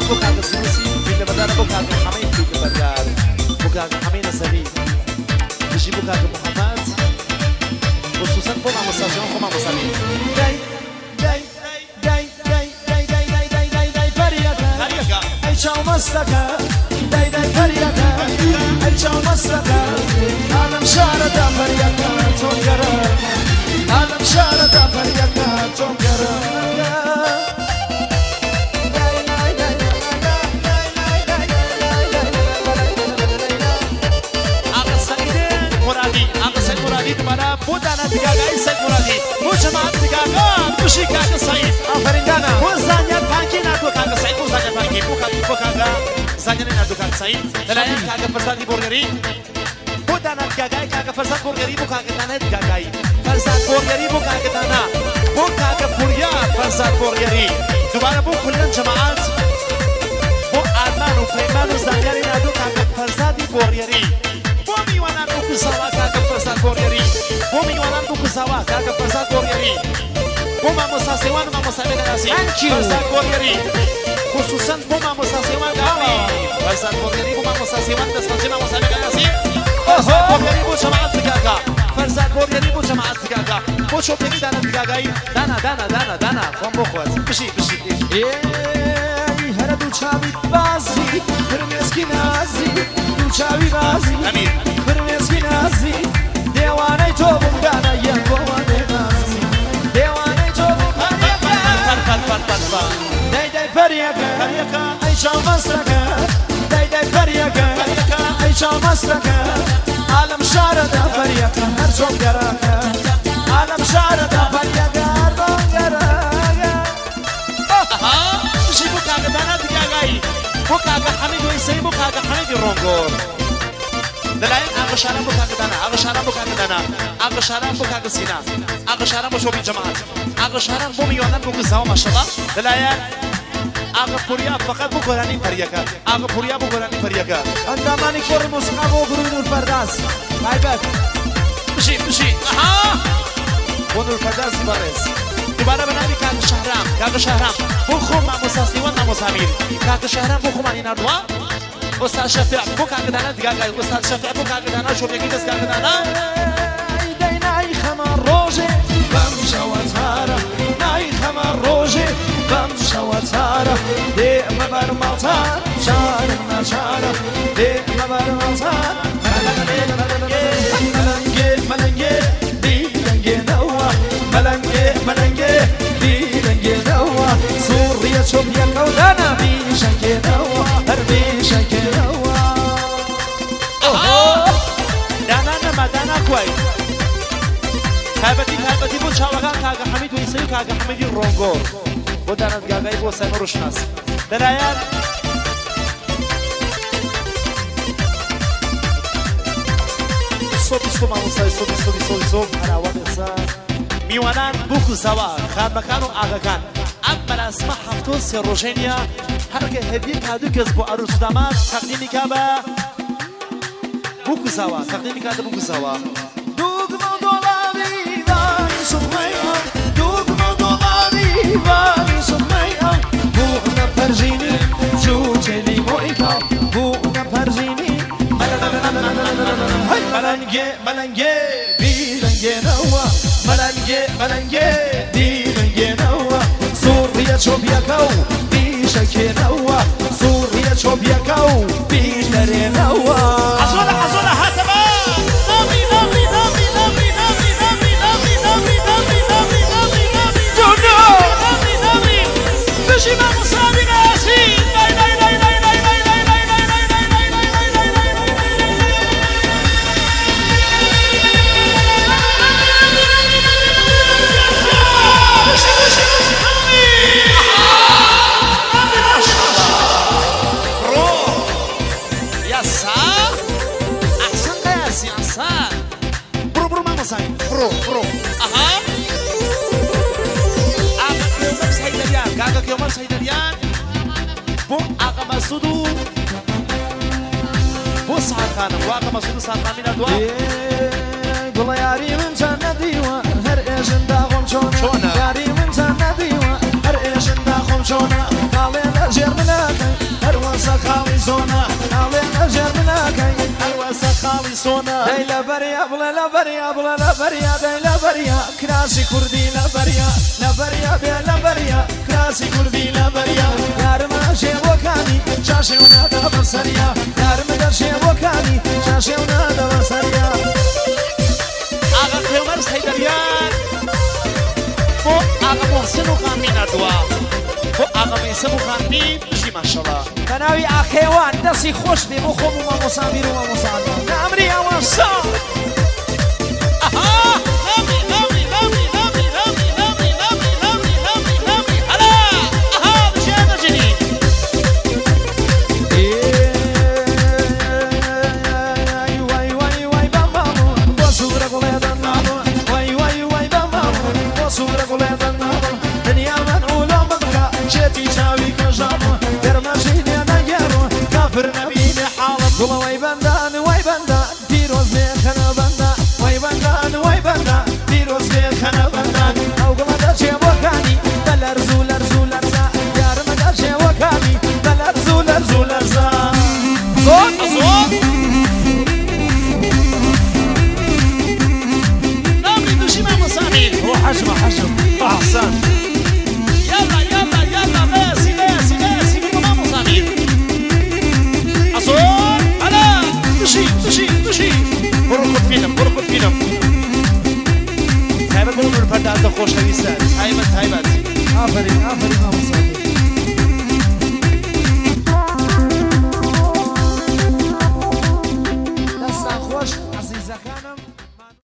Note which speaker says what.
Speaker 1: بوكا السوسي في اللي بدأنا بوكا حميد في اللي بدأ بوكا حميد السبي بيجي بوكا محمد خصوصا فما مسافين فما مسافين داي داي داي داي داي داي داي داي داي داي فريقة أي شو مسلكة داي داي فريقة أي شو مسلكة أنا مشاردة فريقة تونكرة أنا مشاردة فريقة تونكرة mana budana digaga isek muradi bu jamaat digaga kushi kaga said afarin dana bu zanya panki na to kaga said bu zanya panki bu kaga zanya na to kaga said dalaya kaga fasadi burgeri budana digaga kaga fasad burgeri bu kaga dana digaga fasad burgeri bu kaga dana bu kaga purya fasad burgeri dubara bu kullan jamaat bu adnan u peyman u zanya na to kaga fasadi burgeri Sawa kaga fasad boryari Bomi wanan buku sawa kaga fasad boryari Boma musasewan ma musabega nasi fasad boryari Khususan boma musasewan kami fasad boryari boma musasewan dasmanji ma musabega nasi fasad boryari bu jamaat digaga fasad boryari bu jamaat digaga bu chopegi dana digagai dana kombo khwat bishi hara du chavi bazi permeski nazi du chavi bazi amin permeski nazi dewane to bundana yangowane nazi dewane to bundana dai fariyaga ay shamasraka dai fariyaga ay shamasraka alam sharada fariyaga har songaraka alam sharada fariyaga har songaraka shibu kaga dana digagai bukaga hamidu isay bukaga hamidu rongor دلائل أغشارا بوكاغدانا أغشارا بوكاغسينا أغشارا بشوبي جماعات أغشارا بومي يونان بوكزاو ما شاء الله دلائل أغفوريا فقط بوكوراني فريقا أغفوريا بوكوراني فريقا أنداماني كوري موسيقى بوغرون الفرداس بايبت بشي بونو الفرداس بارس دوباره بنابي كاغ شهرام بوخو ما مساسيوان ما مسامير كاغ شهرام بوخو ما نينادوا استاد شفیع بوکاگ دانا دیگه استاد شفیع بوکاگ دانا شو میگی دست کاگ دانا نای خمر روزه بام شواتارا نای خمر روزه بام شواتارا ده مبر مالتار شار نشارا ده مبر مالتار ملنگه دیلنگه نوا ملنگه دیلنگه نوا سوریه شوبیا کودانا بیشنگه نوا هر بیشنگه دانا كوي كابتي بو شاوغان كاغا حميد ويسيو كاغا حميد رونغور بو دانا غاغاي بو سيمروشناس دلايان صوب ماموساي صوب انا وقتها ميوانان بوكو سوا خان مكانو اغا كان اما اسمع حفتو سيروجينيا هركه هديه كادو كسبو عروس داماد تقديمي كابا بوكو سوا تقديمي كاده بوكو سوا دوغمو دولاري واني سميا دوغمو دولاري واني سميا بوغنا برجيني جوجلي مويكا بوغنا برجيني ملنگه بیرنگه نوا ملنگه بیرنگه نوا سوریه چوبیاکاو بیشکه نوا سوریه چوبیاکاو بیشتره نوا عزوله هاتبا نامي بشي ما مصابي ناسي برو اها اغا كيوم سيدريان بو اغا مسودو بو ساخان واغا مسودو ساخان من ادوا والله ياري من جنة هر ايش نداهم شونا ياري من جنة هر ايش نداهم شونا قال لي جير ملاك سخاوي صونا
Speaker 2: داي لبريا بلا لبريا بلا لبريا داي لبريا كراسي كردي لبريا لبريا بلا لبريا كراسي كردي لبريا يار ما شيوكاني شاشي ونادا بصريا يار ما شيوكاني شاشي ونادا بصريا
Speaker 1: آقا خيومر سيدريان بو آقا محسن وخانمين أدوا بو آقا ميسم وخانمين بشي ما شاء الله
Speaker 2: تناوي أخيوان دسي خوش بي بو خوب وما مصابير وما مصابير نعمري أوان صار
Speaker 1: أها لامي لامي لامي لامي لامي لامي لامي لامي لامي لامي هلا أها بشي هذا جديد
Speaker 2: واي واي واي بامامو بوسورة قوليدا نامو واي واي واي بامامو بوسورة قوليدا نامو دنيا من أولا مدرقا شتي تاوي كجامو درمجيني أنا يارو كافر نبيني حالم قولا واي بندان ديروز بيخنا بندان واي بندان ديروز بيخنا بندان أو قولا دا شي وكاني بلرزو لرزو لرزا يار مدا شي وكاني بلرزو لرزو لرزا
Speaker 1: صوت صوت لامي بشي ما مصابين
Speaker 2: هو حجم
Speaker 1: أحسن يلا يلا يلا باسي باسي باسي ما مصابين أصوت هلا بشي بركض فيلم هايبت بقولوا الفردات خوش هويسات هايبت
Speaker 2: آفرين